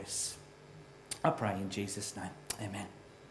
voice. I pray in Jesus' name. Amen.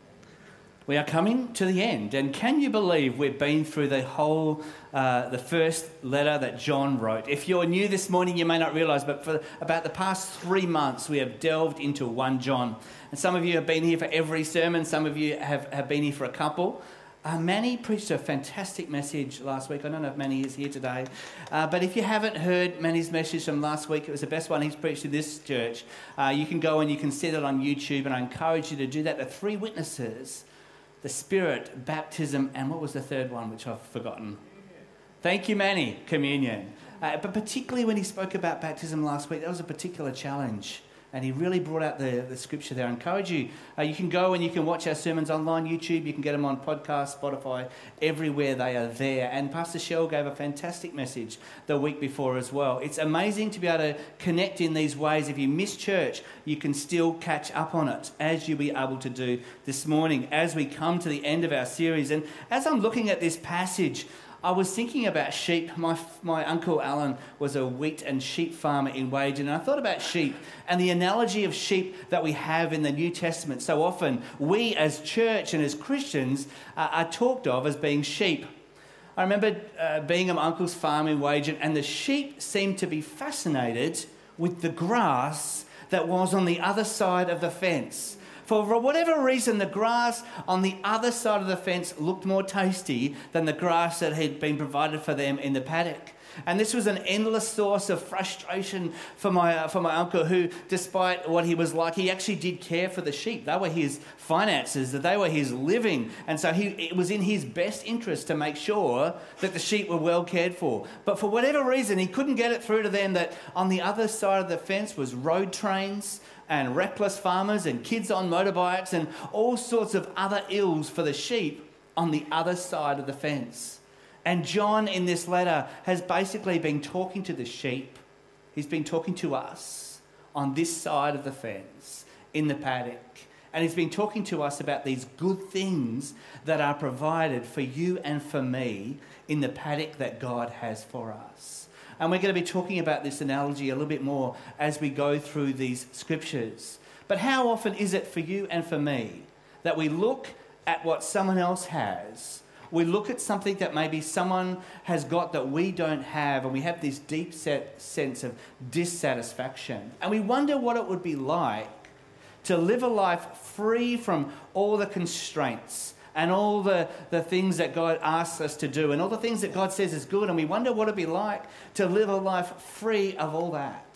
We are coming to the end, and can you believe we've been through the whole, the first letter that John wrote? If you're new this morning, you may not realise, but for about the past 3 months, we have delved into 1 John. And some of you have been here for every sermon, some of you have been here for a couple. Manny preached a fantastic message last week. I don't know if Manny is here today. But if you haven't heard Manny's message from last week, it was the best one he's preached in this church. You can go and you can see it on YouTube, and I encourage you to do that. The 3 witnesses: the Spirit, baptism, and what was the third one, which I've forgotten? Thank you, Manny. Communion. But particularly when he spoke about baptism last week, that was a particular challenge. And he really brought out the scripture there. I encourage you, you can go and you can watch our sermons online, YouTube. You can get them on podcast, Spotify, everywhere they are there. And Pastor Shell gave a fantastic message the week before as well. It's amazing to be able to connect in these ways. If you miss church, you can still catch up on it, as you'll be able to do this morning as we come to the end of our series. And as I'm looking at this passage, I was thinking about sheep. My uncle Alan was a wheat and sheep farmer in Wagen, and I thought about sheep and the analogy of sheep that we have in the New Testament. So often we as church and as Christians are talked of as being sheep. I remember being at my uncle's farm in Wagen, and the sheep seemed to be fascinated with the grass that was on the other side of the fence. For whatever reason, the grass on the other side of the fence looked more tasty than the grass that had been provided for them in the paddock. And this was an endless source of frustration for my uncle, who, despite what he was like, he actually did care for the sheep. They were his finances, they were his living. And so it was in his best interest to make sure that the sheep were well cared for. But for whatever reason, he couldn't get it through to them that on the other side of the fence was road trains and reckless farmers and kids on motorbikes and all sorts of other ills for the sheep on the other side of the fence. And John in this letter has basically been talking to the sheep. He's been talking to us on this side of the fence in the paddock. And he's been talking to us about these good things that are provided for you and for me in the paddock that God has for us. And we're going to be talking about this analogy a little bit more as we go through these scriptures. But how often is it for you and for me that we look at what someone else has? We look at something that maybe someone has got that we don't have, and we have this deep sense of dissatisfaction. And we wonder what it would be like to live a life free from all the constraints and all the things that God asks us to do and all the things that God says is good. And we wonder what it'd be like to live a life free of all that.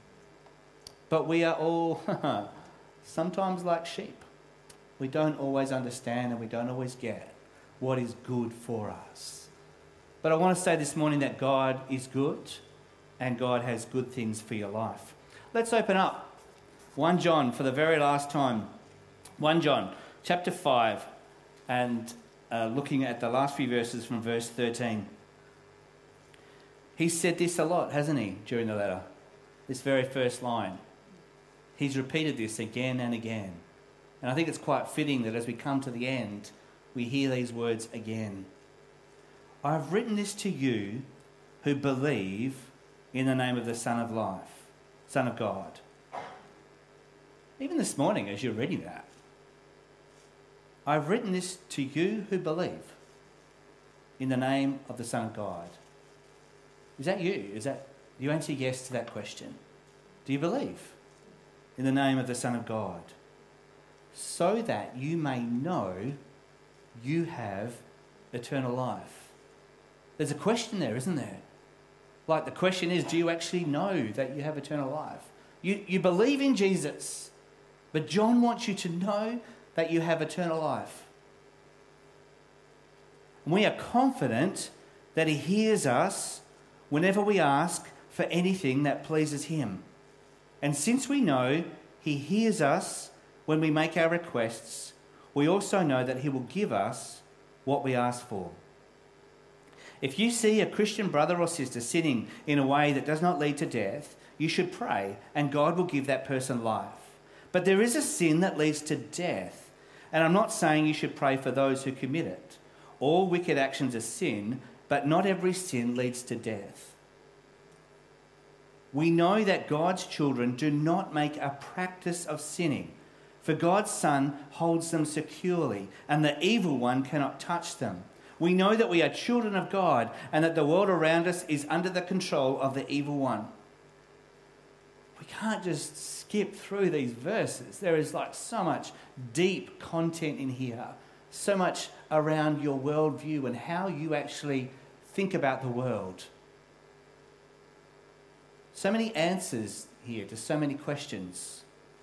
But we are all sometimes like sheep. We don't always understand, and we don't always get what is good for us. But I want to say this morning that God is good and God has good things for your life. Let's open up 1 John for the very last time. 1 John chapter 5, and looking at the last few verses from verse 13. He's said this a lot, hasn't he, during the letter? This very first line. He's repeated this again and again. And I think it's quite fitting that as we come to the end, we hear these words again. I've written this to you who believe in the name of the Son of Life, Son of God. Even this morning as you're reading that, I've written this to you who believe in the name of the Son of God. Is that you? Do you answer yes to that question? Do you believe in the name of the Son of God? So that you may know you have eternal life. There's a question there, isn't there? Like the question is, do you actually know that you have eternal life? You believe in Jesus, but John wants you to know that you have eternal life. And we are confident that he hears us whenever we ask for anything that pleases him. And since we know he hears us when we make our requests, we also know that he will give us what we ask for. If you see a Christian brother or sister sinning in a way that does not lead to death, you should pray, and God will give that person life. But there is a sin that leads to death, and I'm not saying you should pray for those who commit it. All wicked actions are sin, but not every sin leads to death. We know that God's children do not make a practice of sinning, for God's Son holds them securely, and the evil one cannot touch them. We know that we are children of God, and that the world around us is under the control of the evil one. We can't just skip through these verses. There is so much deep content in here, so much around your worldview and how you actually think about the world. So many answers here to so many questions.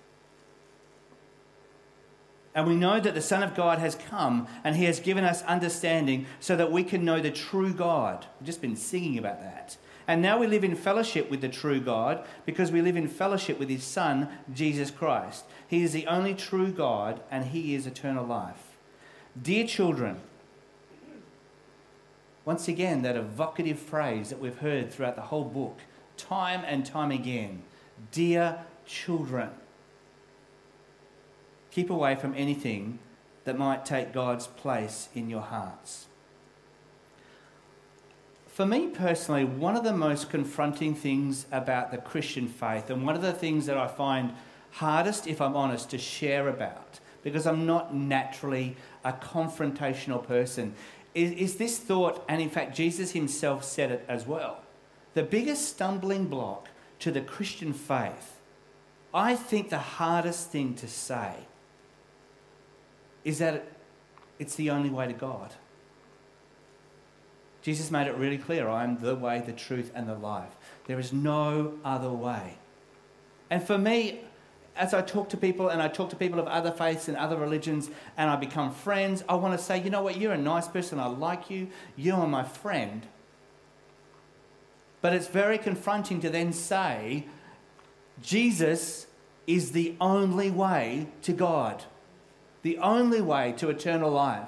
And we know that the Son of God has come and he has given us understanding so that we can know the true God. We've just been singing about that. And now we live in fellowship with the true God because we live in fellowship with his Son, Jesus Christ. He is the only true God and he is eternal life. Dear children, once again, that evocative phrase that we've heard throughout the whole book, time and time again. Dear children, keep away from anything that might take God's place in your hearts. For me personally, one of the most confronting things about the Christian faith, and one of the things that I find hardest, if I'm honest, to share about, because I'm not naturally a confrontational person, is this thought, and in fact Jesus himself said it as well. The biggest stumbling block to the Christian faith, I think the hardest thing to say, is that it's the only way to God. Jesus made it really clear, I am the way, the truth, and the life. There is no other way. And for me, as I talk to people, and I talk to people of other faiths and other religions, and I become friends, I want to say, you know what, you're a nice person, I like you, you are my friend. But it's very confronting to then say, Jesus is the only way to God, the only way to eternal life.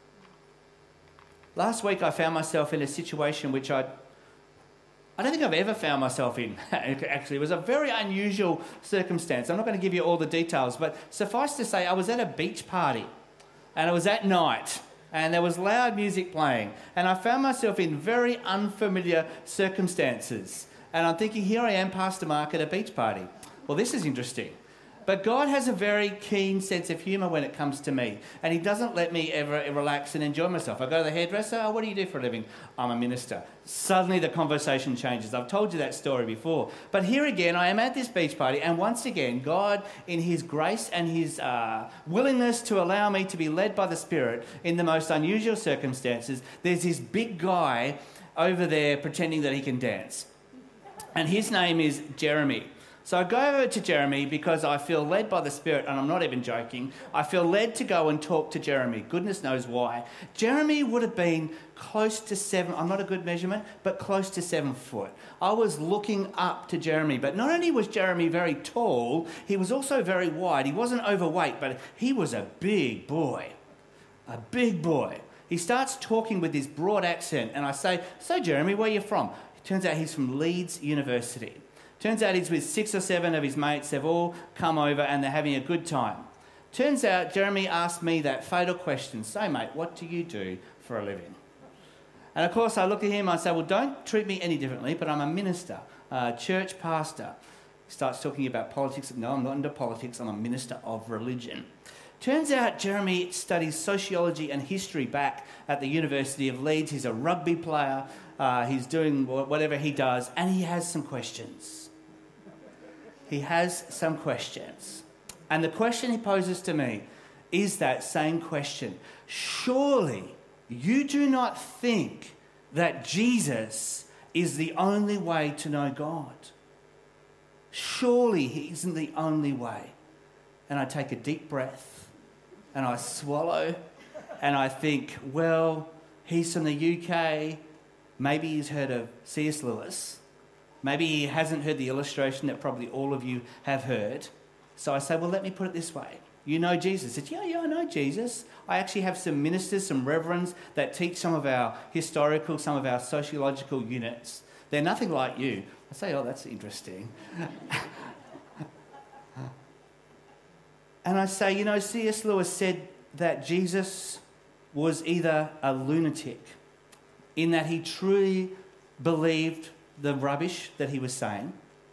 Last week I found myself in a situation which I don't think I've ever found myself in. Actually, it was a very unusual circumstance. I'm not going to give you all the details, but suffice to say I was at a beach party and it was at night and there was loud music playing and I found myself in very unfamiliar circumstances. And I'm thinking, here I am, Pastor Mark, at a beach party. Well, this is interesting. But God has a very keen sense of humour when it comes to me. And he doesn't let me ever relax and enjoy myself. I go to the hairdresser, oh, what do you do for a living? I'm a minister. Suddenly the conversation changes. I've told you that story before. But here again, I am at this beach party. And once again, God, in his grace and his willingness to allow me to be led by the Spirit in the most unusual circumstances, there's this big guy over there pretending that he can dance. And his name is Jeremy. So I go over to Jeremy because I feel led by the Spirit, and I'm not even joking. I feel led to go and talk to Jeremy. Goodness knows why. Jeremy would have been close to 7, I'm not a good measurement, but close to 7 foot. I was looking up to Jeremy, but not only was Jeremy very tall, he was also very wide. He wasn't overweight, but he was a big boy. A big boy. He starts talking with this broad accent, and I say, so Jeremy, where are you from? It turns out he's from Leeds University. Turns out he's with 6 or 7 of his mates. They've all come over and they're having a good time. Turns out Jeremy asked me that fatal question. So, mate, what do you do for a living? And, of course, I look at him and I say, well, don't treat me any differently, but I'm a minister, a church pastor. He starts talking about politics. No, I'm not into politics. I'm a minister of religion. Turns out Jeremy studies sociology and history back at the University of Leeds. He's a rugby player. He's doing whatever he does, and he has some questions. He has some questions. And the question he poses to me is that same question. Surely you do not think that Jesus is the only way to know God? Surely he isn't the only way. And I take a deep breath and I swallow and I think, well, he's from the UK. Maybe he's heard of C.S. Lewis. Maybe he hasn't heard the illustration that probably all of you have heard. So I say, well, let me put it this way. You know Jesus? He said, yeah, I know Jesus. I actually have some ministers, some reverends that teach some of our historical, some of our sociological units. They're nothing like you. I say, oh, that's interesting. And I say, you know, C.S. Lewis said that Jesus was either a lunatic in that he truly believed the rubbish that he was saying,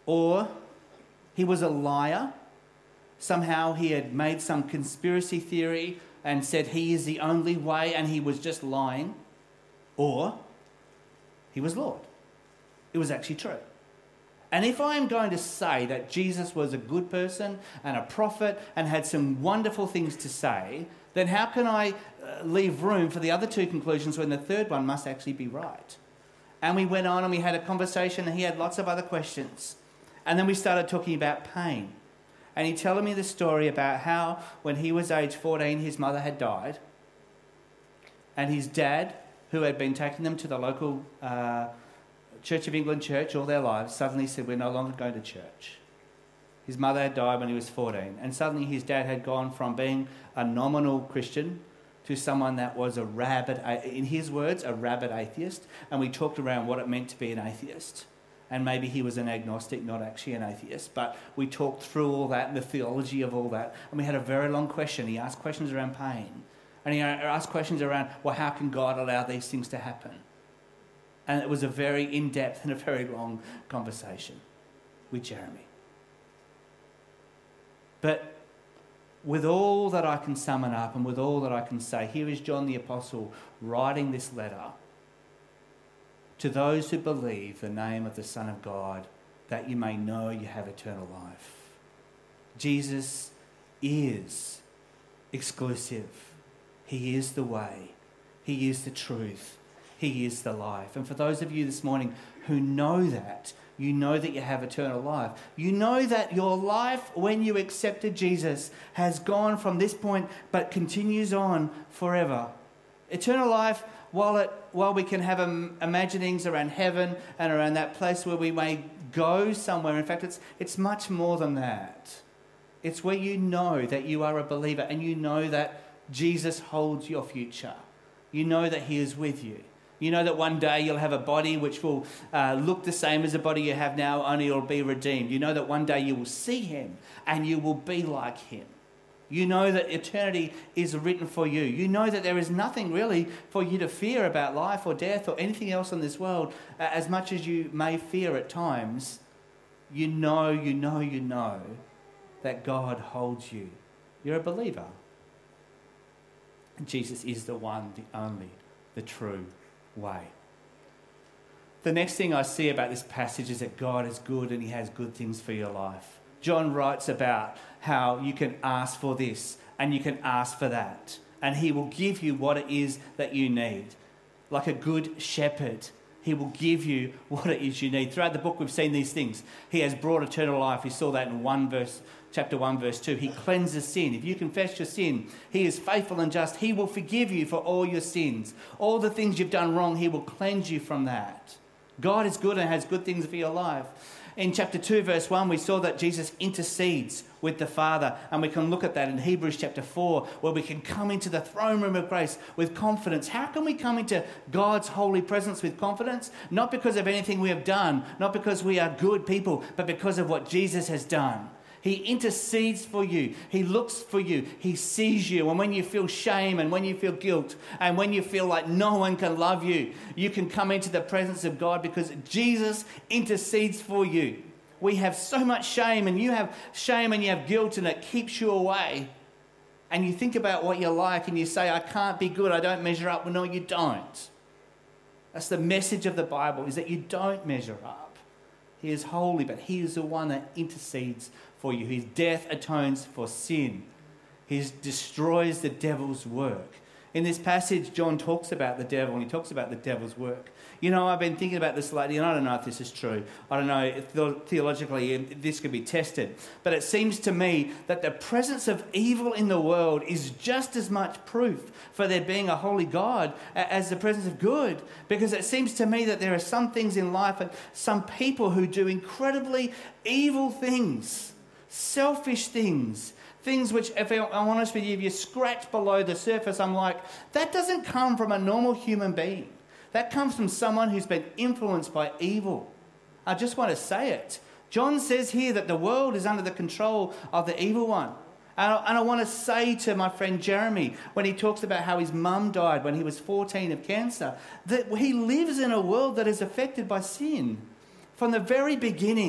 or he was a liar. Somehow he had made some conspiracy theory and said he is the only way and he was just lying. Or he was Lord. It was actually true. And if I am going to say that Jesus was a good person and a prophet and had some wonderful things to say, then how can I leave room for the other two conclusions when the third one must actually be right? And we went on and we had a conversation and he had lots of other questions. And then we started talking about pain. And he telling me the story about how when he was age 14, his mother had died. And his dad, who had been taking them to the local Church of England church all their lives, suddenly said, we're no longer going to church. His mother had died when he was 14. And suddenly his dad had gone from being a nominal Christian to someone that was a rabid, in his words, a rabid atheist. And we talked around what it meant to be an atheist. And maybe he was an agnostic, not actually an atheist. But we talked through all that and the theology of all that. And we had a very long question. He asked questions around pain. And he asked questions around, well, how can God allow these things to happen? And it was a very in-depth and a very long conversation with Jeremy. But with all that I can summon up and with all that I can say, here is John the Apostle writing this letter to those who believe the name of the Son of God, that you may know you have eternal life. Jesus is exclusive. He is the way. He is the truth. He is the life. And for those of you this morning who know that, you know that you have eternal life. You know that your life, when you accepted Jesus, has gone from this point but continues on forever. Eternal life, while we can have imaginings around heaven and around that place where we may go somewhere, in fact, it's much more than that. It's where you know that you are a believer and you know that Jesus holds your future. You know that he is with you. You know that one day you'll have a body which will look the same as the body you have now, only it'll be redeemed. You know that one day you will see him and you will be like him. You know that eternity is written for you. You know that there is nothing really for you to fear about life or death or anything else in this world, as much as you may fear at times. You know that God holds you. You're a believer. Jesus is the one, the only, the true way. The next thing I see about this passage is that God is good and he has good things for your life. John writes about how you can ask for this and you can ask for that, and he will give you what it is that you need. Like a good shepherd, he will give you what it is you need. Throughout the book we've seen these things. He has brought eternal life. We saw that in chapter 1 verse 2. He cleanses sin. If you confess your sin, he is faithful and just. He will forgive you for all your sins. All the things you've done wrong, he will cleanse you from that. God is good and has good things for your life. In chapter 2 verse 1 we saw that Jesus intercedes with the Father, and we can look at that in Hebrews chapter 4, where we can come into the throne room of grace with confidence. How can we come into God's holy presence with confidence? Not because of anything we have done, not because we are good people, but because of what Jesus has done. He intercedes for you. He looks for you. He sees you. And when you feel shame and when you feel guilt and when you feel like no one can love you, you can come into the presence of God because Jesus intercedes for you. We have so much shame, and you have shame and you have guilt, and it keeps you away. And you think about what you're like and you say, I can't be good. I don't measure up. Well, no, you don't. That's the message of the Bible, is that you don't measure up. He is holy, but he is the one that intercedes for you. His death atones for sin. He destroys the devil's work. In this passage, John talks about the devil, and he talks about the devil's work. You know, I've been thinking about this lately, and I don't know if this is true. I don't know if theologically this could be tested. But it seems to me that the presence of evil in the world is just as much proof for there being a holy God as the presence of good. Because it seems to me that there are some things in life and some people who do incredibly evil things, selfish things, things which, if I'm honest with you, if you scratch below the surface, I'm like, that doesn't come from a normal human being. That comes from someone who's been influenced by evil. I just want to say it. John says here that the world is under the control of the evil one. And I want to say to my friend Jeremy, when he talks about how his mum died when he was 14 of cancer, that he lives in a world that is affected by sin. From the very beginning,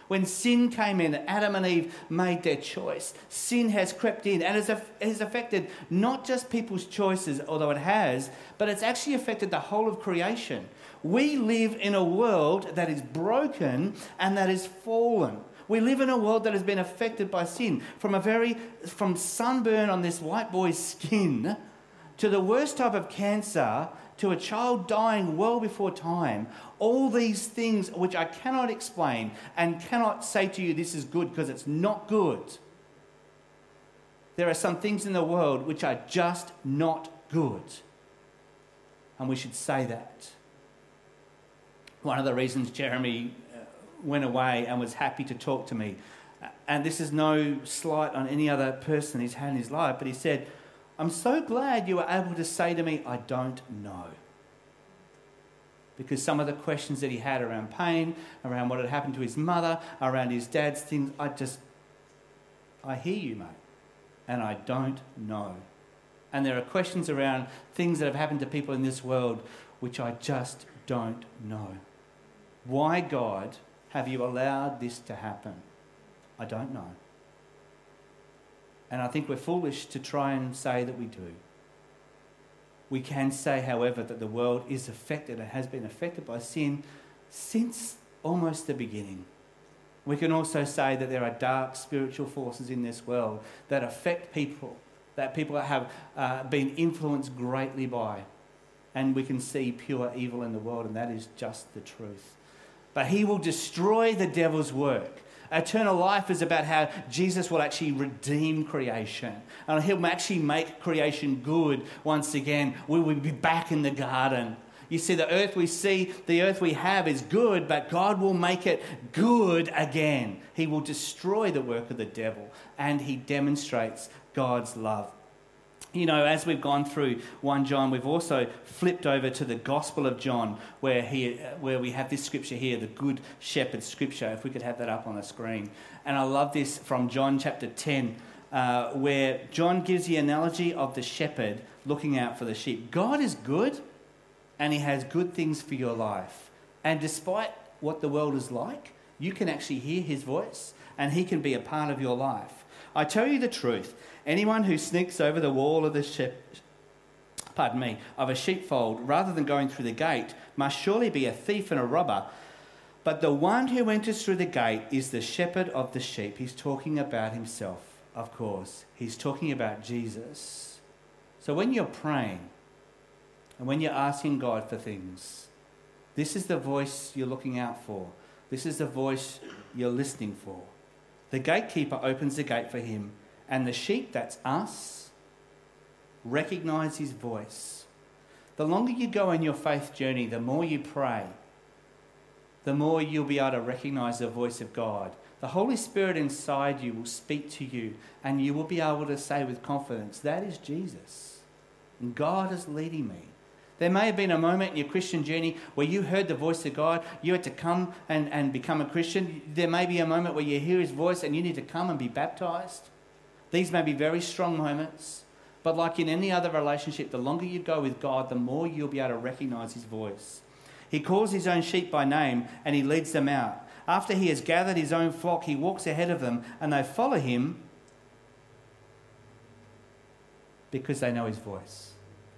When sin came in, Adam and Eve made their choice. Sin has crept in and has affected not just people's choices, although it has, but it's actually affected the whole of creation. We live in a world that is broken and that is fallen. We live in a world that has been affected by sin. From sunburn on this white boy's skin to the worst type of cancer, to a child dying well before time, all these things which I cannot explain and cannot say to you this is good because it's not good. There are some things in the world which are just not good. And we should say that. One of the reasons Jeremy went away and was happy to talk to me, and this is no slight on any other person he's had in his life, but he said, I'm so glad you were able to say to me, I don't know. Because some of the questions that he had around pain, around what had happened to his mother, around his dad's things, I hear you, mate, and I don't know. And there are questions around things that have happened to people in this world which I just don't know. Why, God, have you allowed this to happen? I don't know. And I think we're foolish to try and say that we do. We can say, however, that the world is affected and has been affected by sin since almost the beginning. We can also say that there are dark spiritual forces in this world that affect people, that people have been influenced greatly by. And we can see pure evil in the world, and that is just the truth. But he will destroy the devil's work. Eternal life is about how Jesus will actually redeem creation. And he'll actually make creation good once again. We will be back in the garden. You see, the earth we have is good, but God will make it good again. He will destroy the work of the devil, and he demonstrates God's love. You know, as we've gone through 1 John, we've also flipped over to the Gospel of John, where we have this scripture here, the Good Shepherd scripture, if we could have that up on the screen. And I love this from John chapter 10, where John gives the analogy of the shepherd looking out for the sheep. God is good, and he has good things for your life. And despite what the world is like, you can actually hear his voice, and he can be a part of your life. I tell you the truth, anyone who sneaks over the wall of a sheepfold rather than going through the gate must surely be a thief and a robber. But the one who enters through the gate is the shepherd of the sheep. He's talking about himself, of course. He's talking about Jesus. So when you're praying and when you're asking God for things, this is the voice you're looking out for. This is the voice you're listening for. The gatekeeper opens the gate for him, and the sheep, that's us, recognise his voice. The longer you go on your faith journey, the more you pray, the more you'll be able to recognise the voice of God. The Holy Spirit inside you will speak to you, and you will be able to say with confidence, that is Jesus, and God is leading me. There may have been a moment in your Christian journey where you heard the voice of God, you had to come and become a Christian. There may be a moment where you hear his voice and you need to come and be baptised. These may be very strong moments, but like in any other relationship, the longer you go with God, the more you'll be able to recognise his voice. He calls his own sheep by name and he leads them out. After he has gathered his own flock, he walks ahead of them and they follow him because they know his voice.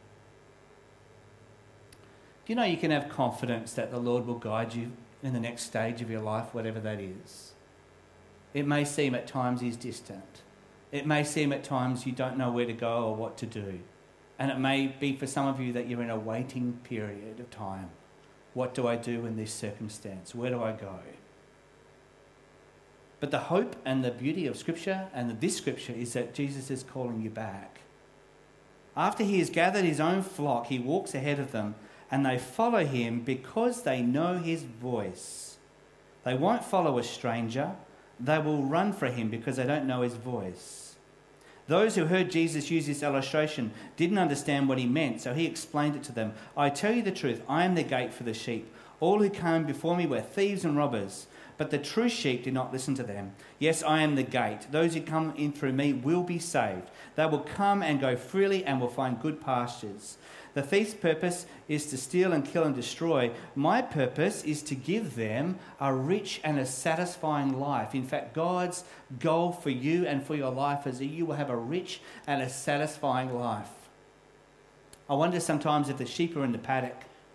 You know, you can have confidence that the Lord will guide you in the next stage of your life, whatever that is. It may seem at times he's distant. It may seem at times you don't know where to go or what to do. And it may be for some of you that you're in a waiting period of time. What do I do in this circumstance? Where do I go? But the hope and the beauty of Scripture and this Scripture is that Jesus is calling you back. After he has gathered his own flock, he walks ahead of them, and they follow him because they know his voice. They won't follow a stranger. They will run for him because they don't know his voice. Those who heard Jesus use this illustration didn't understand what he meant, so he explained it to them. I tell you the truth, I am the gate for the sheep. All who came before me were thieves and robbers, but the true sheep did not listen to them. Yes, I am the gate. Those who come in through me will be saved. They will come and go freely and will find good pastures. The thief's purpose is to steal and kill and destroy. My purpose is to give them a rich and a satisfying life. In fact, God's goal for you and for your life is that you will have a rich and a satisfying life. I wonder sometimes if the sheep are in the paddock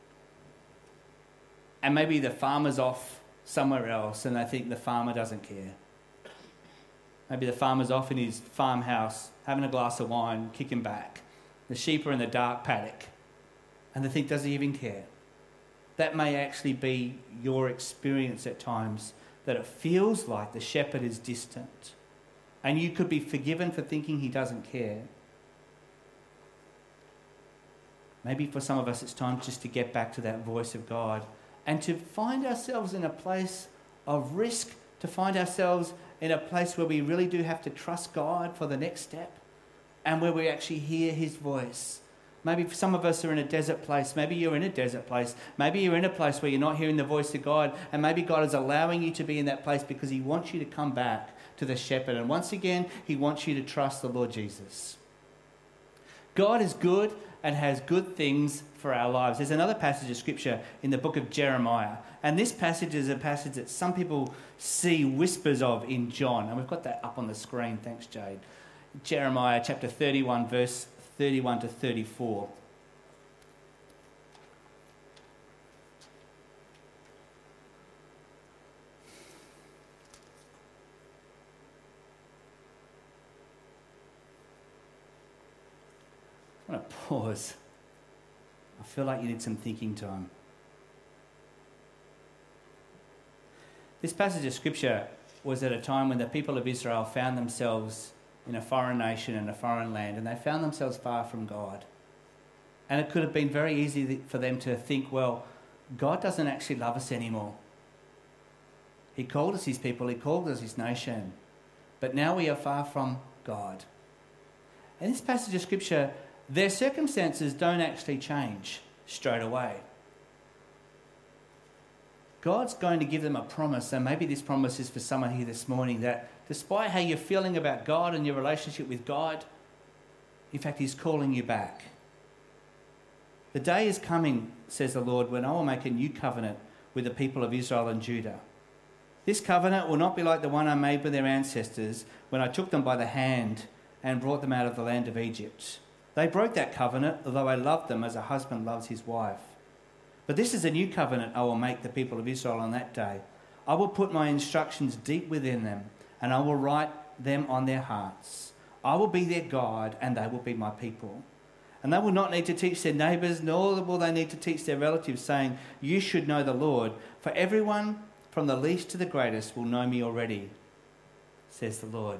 and maybe the farmer's off somewhere else and they think the farmer doesn't care. Maybe the farmer's off in his farmhouse having a glass of wine, kicking back. The sheep are in the dark paddock and they think, does he even care? That may actually be your experience at times, that it feels like the shepherd is distant and you could be forgiven for thinking he doesn't care. Maybe for some of us it's time just to get back to that voice of God and to find ourselves in a place of risk, to find ourselves in a place where we really do have to trust God for the next step and where we actually hear his voice. Maybe some of us are in a desert place. Maybe you're in a desert place. Maybe you're in a place where you're not hearing the voice of God, and maybe God is allowing you to be in that place because he wants you to come back to the shepherd. And once again, he wants you to trust the Lord Jesus. God is good and has good things for our lives. There's another passage of scripture in the book of Jeremiah, and this passage is a passage that some people see whispers of in John, and we've got that up on the screen. Thanks, Jade. Jeremiah chapter 31, verse 31 to 34. I want to pause. I feel like you need some thinking time. This passage of scripture was at a time when the people of Israel found themselves in a foreign nation and a foreign land, and they found themselves far from God. And it could have been very easy for them to think, well, God doesn't actually love us anymore. He called us his people, he called us his nation, but now we are far from God. In this passage of scripture, their circumstances don't actually change straight away. God's going to give them a promise, and maybe this promise is for someone here this morning, that despite how you're feeling about God and your relationship with God, in fact, he's calling you back. The day is coming, says the Lord, when I will make a new covenant with the people of Israel and Judah. This covenant will not be like the one I made with their ancestors when I took them by the hand and brought them out of the land of Egypt. They broke that covenant, although I loved them as a husband loves his wife. But this is a new covenant I will make the people of Israel on that day. I will put my instructions deep within them, and I will write them on their hearts. I will be their God, and they will be my people. And they will not need to teach their neighbours, nor will they need to teach their relatives, saying, you should know the Lord. For everyone, from the least to the greatest, will know me already, says the Lord.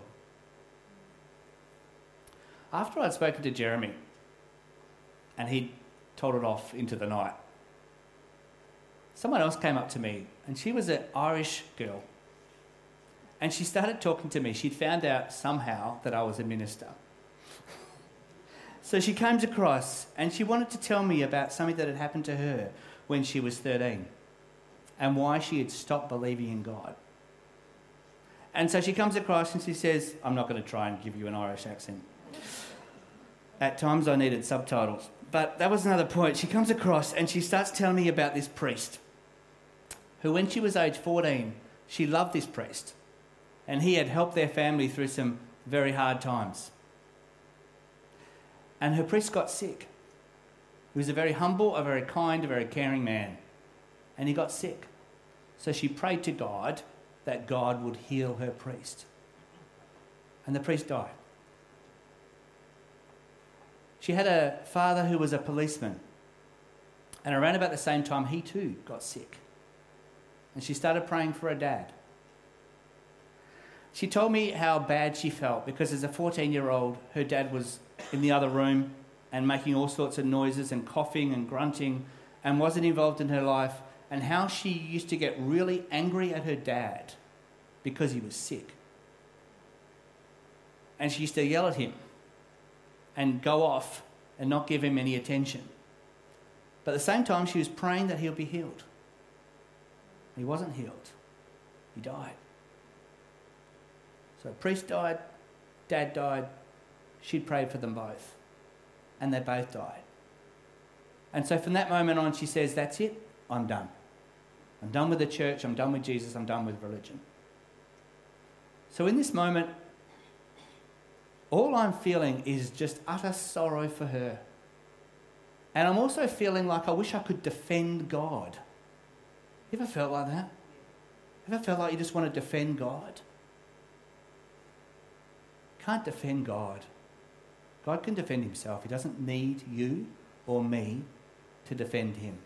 After I'd spoken to Jeremy, and he'd told it off into the night, someone else came up to me, and she was an Irish girl. And she started talking to me. She'd found out somehow that I was a minister. So she came across, and she wanted to tell me about something that had happened to her when she was 13, and why she had stopped believing in God. And so she comes across and she says, I'm not going to try and give you an Irish accent. At times I needed subtitles. But that was another point. She comes across and she starts telling me about this priest who, when she was age 14, she loved this priest. And he had helped their family through some very hard times. And her priest got sick. He was a very humble, a very kind, a very caring man. And he got sick. So she prayed to God that God would heal her priest. And the priest died. She had a father who was a policeman. And around about the same time, he too got sick. And she started praying for her dad. She told me how bad she felt because as a 14-year-old, her dad was in the other room and making all sorts of noises and coughing and grunting and wasn't involved in her life, and how she used to get really angry at her dad because he was sick. And she used to yell at him and go off and not give him any attention. But at the same time, she was praying that he'll be healed. He wasn't healed. He died. So priest died, dad died, she'd prayed for them both, and they both died. And so from that moment on, she says, that's it, I'm done. I'm done with the church, I'm done with Jesus, I'm done with religion. So in this moment, all I'm feeling is just utter sorrow for her. And I'm also feeling like I wish I could defend God. You ever felt like that? Ever felt like you just want to defend God? Can't defend God. God can defend himself. He doesn't need you or me to defend him.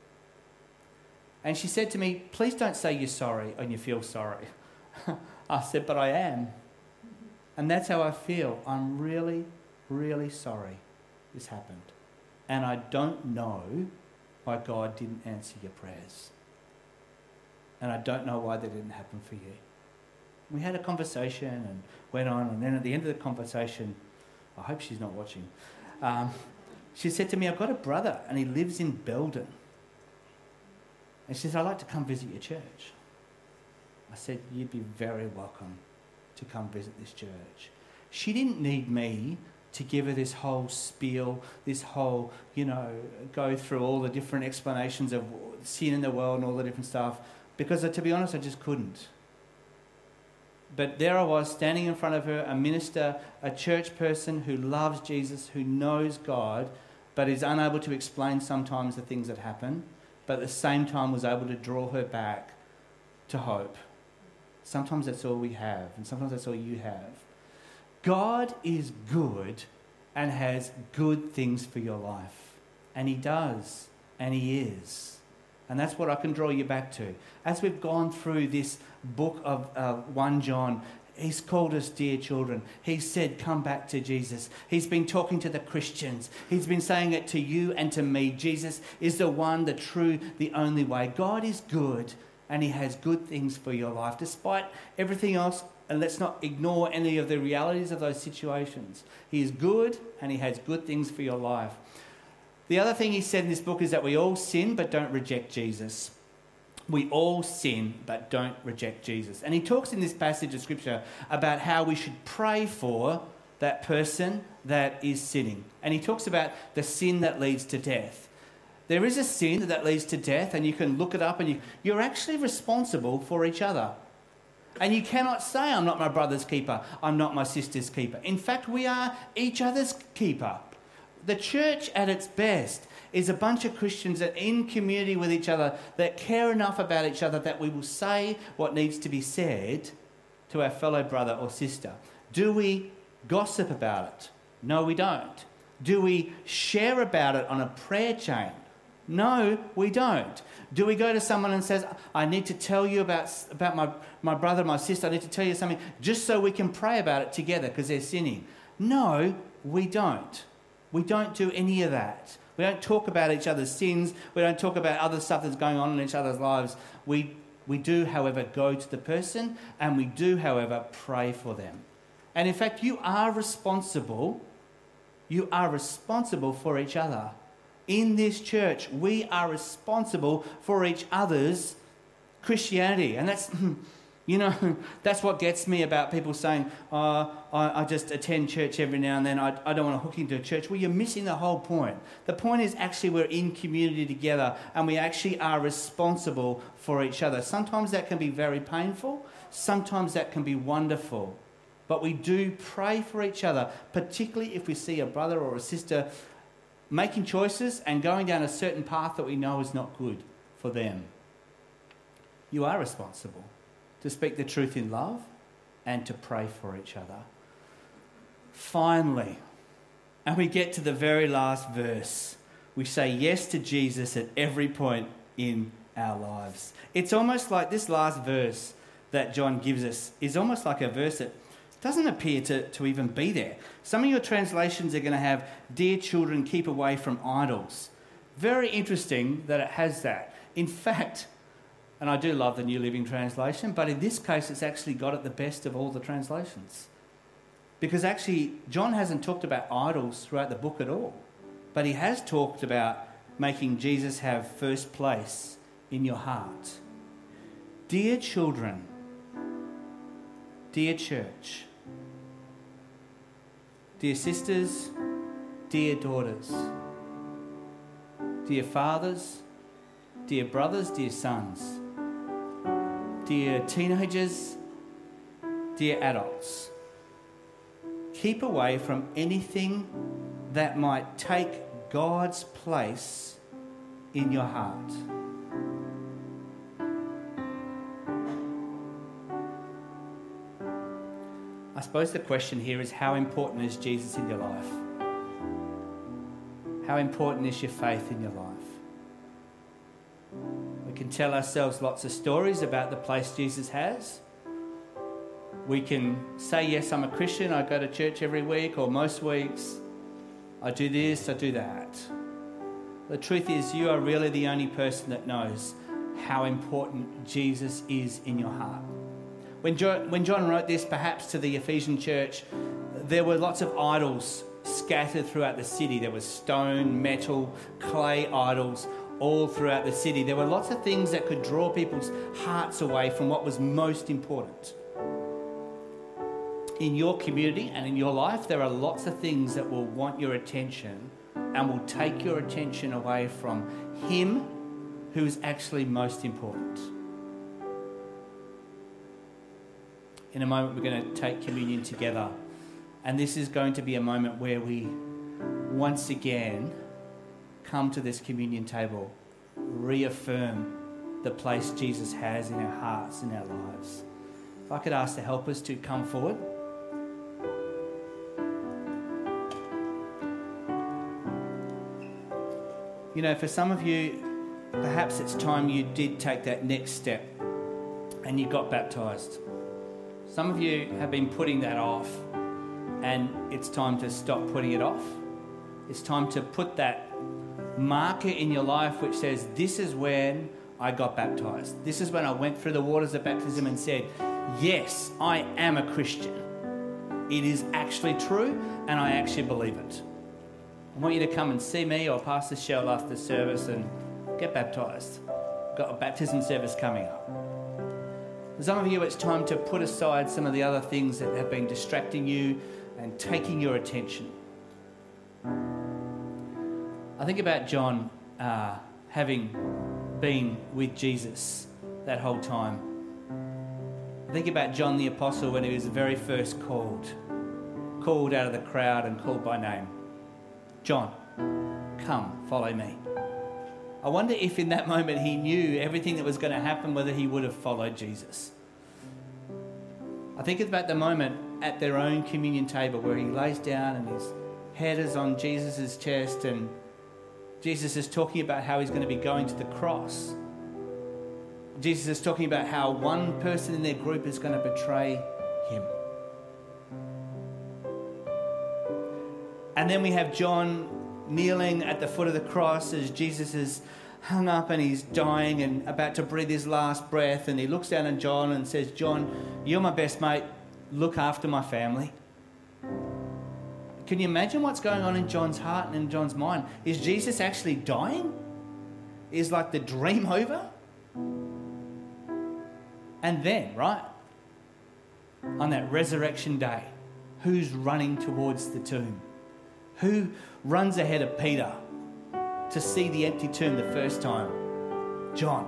And she said to me, please don't say you're sorry and you feel sorry. I said, but I am. And that's how I feel. I'm really, really sorry this happened. And I don't know why God didn't answer your prayers. And I don't know why that didn't happen for you. We had a conversation and went on, and then at the end of the conversation, I hope she's not watching, she said to me, I've got a brother and he lives in Belden. And she said, I'd like to come visit your church. I said, you'd be very welcome to come visit this church. She didn't need me to give her this whole spiel, this whole, go through all the different explanations of sin in the world and all the different stuff, because to be honest, I just couldn't. But there I was, standing in front of her, a minister, a church person who loves Jesus, who knows God, but is unable to explain sometimes the things that happen, but at the same time was able to draw her back to hope. Sometimes that's all we have, and sometimes that's all you have. God is good and has good things for your life. And he does, and he is. And that's what I can draw you back to. As we've gone through this book of 1 John, he's called us dear children. He said, come back to Jesus. He's been talking to the Christians. He's been saying it to you and to me. Jesus is the one, the true, the only way. God is good, and he has good things for your life. Despite everything else, and let's not ignore any of the realities of those situations. He is good, and he has good things for your life. The other thing he said in this book is that we all sin but don't reject Jesus. We all sin but don't reject Jesus. And he talks in this passage of Scripture about how we should pray for that person that is sinning. And he talks about the sin that leads to death. There is a sin that leads to death, and you can look it up, and you're actually responsible for each other. And you cannot say, I'm not my brother's keeper, I'm not my sister's keeper. In fact, we are each other's keeper. The church at its best is a bunch of Christians that are in community with each other, that care enough about each other that we will say what needs to be said to our fellow brother or sister. Do we gossip about it? No, we don't. Do we share about it on a prayer chain? No, we don't. Do we go to someone and says, I need to tell you about my brother, my sister, I need to tell you something, just so we can pray about it together because they're sinning? No, we don't. We don't do any of that. We don't talk about each other's sins. We don't talk about other stuff that's going on in each other's lives. We do, however, go to the person, and we do, however, pray for them. And in fact, you are responsible for each other. In this church, we are responsible for each other's Christianity. And that's, that's what gets me about people saying, I just attend church every now and then. I don't want to hook into a church. Well, you're missing the whole point. The point is actually we're in community together, and we actually are responsible for each other. Sometimes that can be very painful. Sometimes that can be wonderful. But we do pray for each other, particularly if we see a brother or a sister making choices and going down a certain path that we know is not good for them. You are responsible to speak the truth in love and to pray for each other. Finally, and we get to the very last verse, we say yes to Jesus at every point in our lives. It's almost like this last verse that John gives us is almost like a verse that doesn't appear to even be there. Some of your translations are going to have, dear children, keep away from idols. Very interesting that it has that. In fact, and I do love the New Living Translation, but in this case it's actually got it the best of all the translations. Because actually John hasn't talked about idols throughout the book at all. But he has talked about making Jesus have first place in your heart. Dear children, dear church, dear sisters, dear daughters, dear fathers, dear brothers, dear sons, dear teenagers, dear adults, keep away from anything that might take God's place in your heart. I suppose the question here is, how important is Jesus in your life? How important is your faith in your life? We can tell ourselves lots of stories about the place Jesus has. We can say, yes, I'm a Christian, I go to church every week or most weeks. I do this, I do that. The truth is, you are really the only person that knows how important Jesus is in your heart. When John wrote this, perhaps to the Ephesian church, there were lots of idols scattered throughout the city. There was stone, metal, clay idols all throughout the city. There were lots of things that could draw people's hearts away from what was most important. In your community and in your life, there are lots of things that will want your attention and will take your attention away from Him who is actually most important. In a moment, we're going to take communion together. And this is going to be a moment where we once again come to this communion table, reaffirm the place Jesus has in our hearts and our lives. If I could ask the helpers to come forward. You know, for some of you, perhaps it's time you did take that next step and you got baptised. Some of you have been putting that off, and it's time to stop putting it off. It's time to put that marker in your life which says, this is when I got baptised. This is when I went through the waters of baptism and said, yes, I am a Christian. It is actually true, and I actually believe it. I want you to come and see me or Pastor Shell after service and get baptised. Got a baptism service coming up. For some of you, it's time to put aside some of the other things that have been distracting you and taking your attention. I think about John having been with Jesus that whole time. I think about John the Apostle when he was very first called out of the crowd and called by name. John, come, follow me. I wonder if in that moment he knew everything that was going to happen, whether he would have followed Jesus. I think about the moment at their own communion table where he lays down and his head is on Jesus' chest and Jesus is talking about how he's going to be going to the cross. Jesus is talking about how one person in their group is going to betray him. And then we have John kneeling at the foot of the cross as Jesus is hung up and he's dying and about to breathe his last breath, and he looks down at John and says, John, you're my best mate, look after my family. Can you imagine what's going on in John's heart and in John's mind? Is Jesus actually dying? Is like the dream over? And then, right, on that resurrection day, who's running towards the tomb? Who runs ahead of Peter to see the empty tomb the first time? John.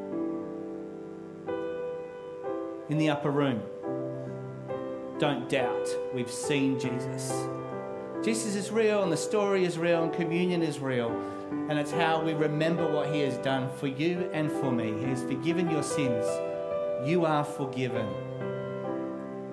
In the upper room. Don't doubt, we've seen Jesus. Jesus is real and the story is real and communion is real. And it's how we remember what he has done for you and for me. He has forgiven your sins. You are forgiven.